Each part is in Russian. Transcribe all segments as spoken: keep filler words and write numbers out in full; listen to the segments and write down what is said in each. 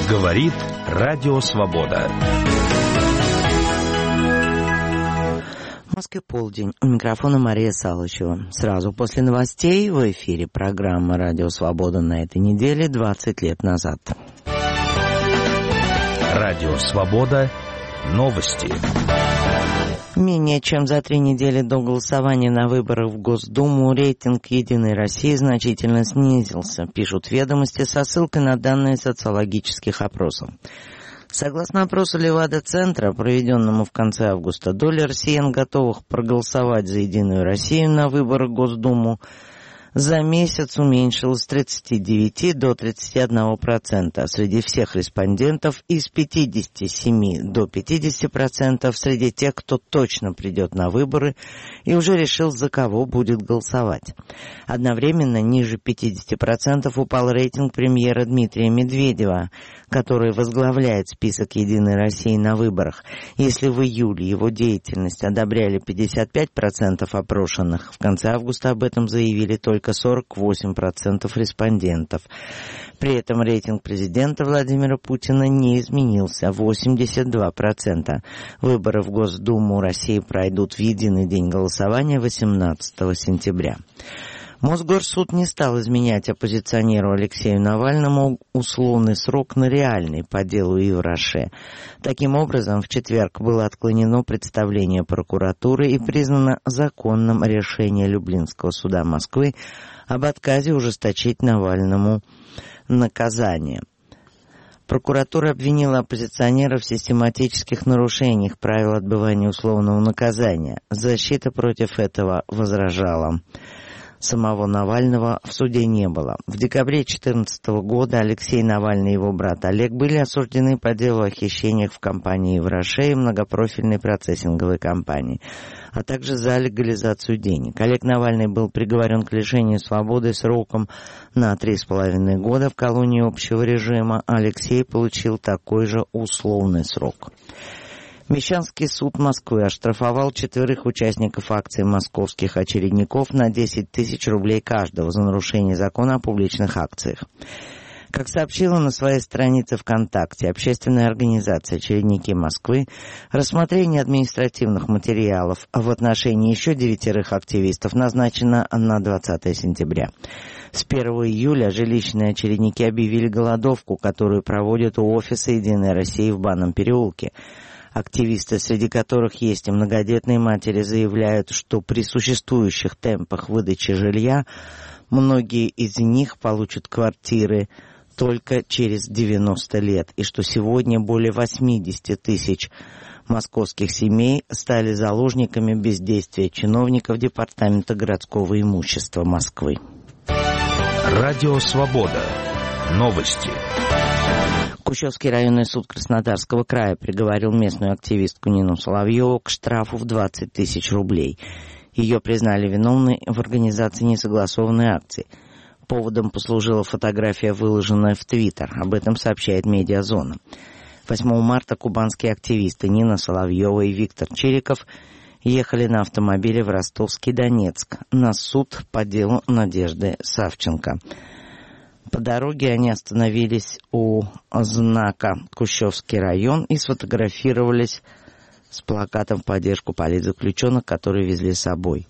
Говорит Радио Свобода. В Москве полдень. У микрофона Мария Салычева. Сразу после новостей в эфире программа «Радио Свобода» на этой неделе двадцать лет назад. Радио Свобода. Новости. Менее чем за три недели до голосования на выборах в Госдуму рейтинг «Единой России» значительно снизился, пишут «Ведомости» со ссылкой на данные социологических опросов. Согласно опросу Левада-центра, проведенному в конце августа, доля россиян, готовых проголосовать за «Единую Россию» на выборах в Госдуму, за месяц уменьшилась с тридцати девяти до тридцати одного процента. Среди всех респондентов из пятидесяти семи до пятидесяти процентов среди тех, кто точно придет на выборы и уже решил, за кого будет голосовать. Одновременно ниже пятидесяти процентов упал рейтинг премьера Дмитрия Медведева, который возглавляет список «Единой России» на выборах. Если в июле его деятельность одобряли пятьдесят пять процентов опрошенных, в конце августа об этом заявили только сорок восемь процентов респондентов. При этом рейтинг президента Владимира Путина не изменился – восемьдесят два процента. Выборы в Госдуму России пройдут в единый день голосования восемнадцатого сентября. Мосгорсуд не стал изменять оппозиционеру Алексею Навальному условный срок на реальный по делу Ивраше. Таким образом, в четверг было отклонено представление прокуратуры и признано законным решение Люблинского суда Москвы об отказе ужесточить Навальному наказание. Прокуратура обвинила оппозиционера в систематических нарушениях правил отбывания условного наказания. Защита против этого возражала. Самого Навального в суде не было. В декабре две тысячи четырнадцатого года Алексей Навальный и его брат Олег были осуждены по делу о хищениях в компании Ивраше и многопрофильной процессинговой компании, а также за легализацию денег. Олег Навальный был приговорен к лишению свободы сроком на три с половиной года в колонии общего режима. Алексей получил такой же условный срок. Мещанский суд Москвы оштрафовал четверых участников акции московских очередников на десять тысяч рублей каждого за нарушение закона о публичных акциях. Как сообщила на своей странице ВКонтакте общественная организация «Очередники Москвы», рассмотрение административных материалов в отношении еще девятерых активистов назначено на двадцатое сентября. С первого июля жилищные очередники объявили голодовку, которую проводят у офиса «Единой России» в Банном переулке. Активисты, среди которых есть и многодетные матери, заявляют, что при существующих темпах выдачи жилья многие из них получат квартиры только через девяносто лет, и что сегодня более восемьдесят тысяч московских семей стали заложниками бездействия чиновников Департамента городского имущества Москвы. Радио Свобода. Новости. Кущевский районный суд Краснодарского края приговорил местную активистку Нину Соловьеву к штрафу в двадцать тысяч рублей. Ее признали виновной в организации несогласованной акции. Поводом послужила фотография, выложенная в Твиттер. Об этом сообщает «Медиазона». восьмого марта кубанские активисты Нина Соловьева и Виктор Чириков ехали на автомобиле в Ростовский Донецк на суд по делу Надежды Савченко. По дороге они остановились у знака «Кущевский район» и сфотографировались с плакатом в поддержку политзаключенных, которые везли с собой.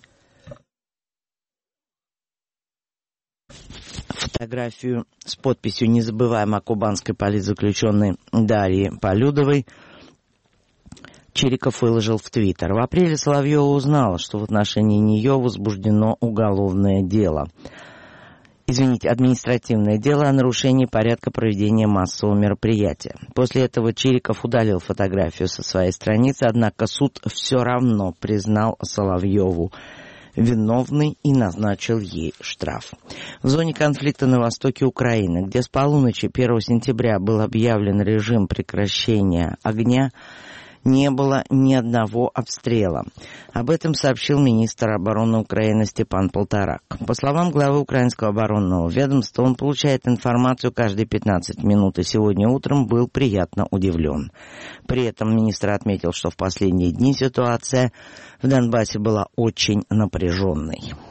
Фотографию с подписью «Не забываем о кубанской политзаключенной Дарье Полюдовой» Чириков выложил в Твиттер. В апреле Соловьева узнала, что в отношении нее возбуждено уголовное дело. Извините, административное дело о нарушении порядка проведения массового мероприятия. После этого Чириков удалил фотографию со своей страницы, однако суд все равно признал Соловьеву виновной и назначил ей штраф. В зоне конфликта на востоке Украины, где с полуночи первого сентября был объявлен режим прекращения огня, не было ни одного обстрела. Об этом сообщил министр обороны Украины Степан Полторак. По словам главы украинского оборонного ведомства, он получает информацию каждые пятнадцать минут, и сегодня утром был приятно удивлен. При этом министр отметил, что в последние дни ситуация в Донбассе была очень напряженной.